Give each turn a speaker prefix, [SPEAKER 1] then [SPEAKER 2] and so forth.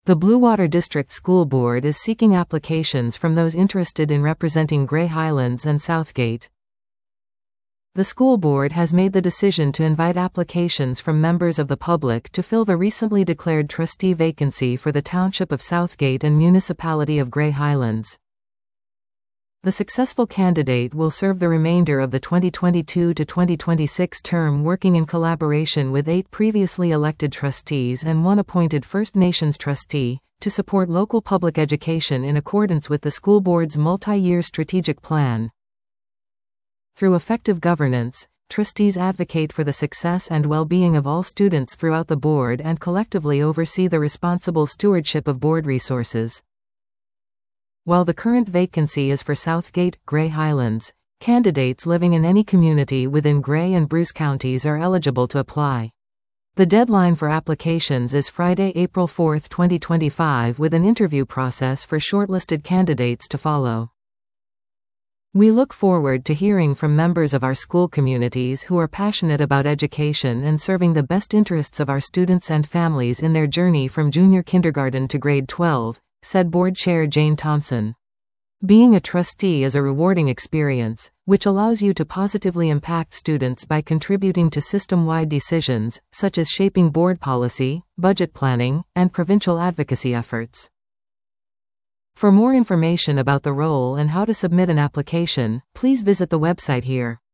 [SPEAKER 1] The Bluewater District School Board is seeking applications from those interested in representing Grey Highlands and Southgate. The school board has made the decision to invite applications from members of the public to fill the recently declared trustee vacancy for the Township of Southgate and Municipality of Grey Highlands. The successful candidate will serve the remainder of the 2022 to 2026 term, working in collaboration with 8 previously elected trustees and 1 appointed First Nations trustee, to support local public education in accordance with the school board's multi-year strategic plan. Through effective governance, trustees advocate for the success and well-being of all students throughout the board and collectively oversee the responsible stewardship of board resources. While the current vacancy is for Southgate, Grey Highlands, candidates living in any community within Grey and Bruce counties are eligible to apply. The deadline for applications is Friday, April 4, 2025, with an interview process for shortlisted candidates to follow. We look forward to hearing from members of our school communities who are passionate about education and serving the best interests of our students and families in their journey from junior kindergarten to grade 12, said Board Chair Jane Thompson. Being a trustee is a rewarding experience, which allows you to positively impact students by contributing to system-wide decisions, such as shaping board policy, budget planning, and provincial advocacy efforts. For more information about the role and how to submit an application, please visit the website here.